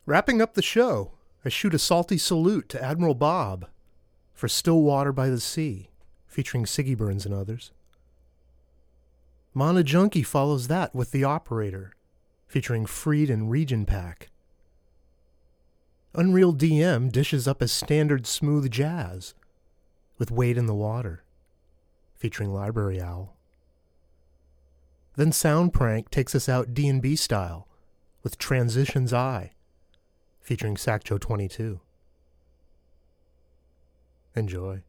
Wrapping up the show, I shoot a salty salute to Admiral Bob for Still Water by the Sea, featuring Siggy Burns and others. Mana Junkie follows that with The Operator, featuring Freed and Region Pack. Unreal DM dishes up a standard smooth jazz with Wade in the Water, featuring Library Owl. Then Sound Prank takes us out D&B style with Transitions Eye, featuring Sacjo 22. Enjoy.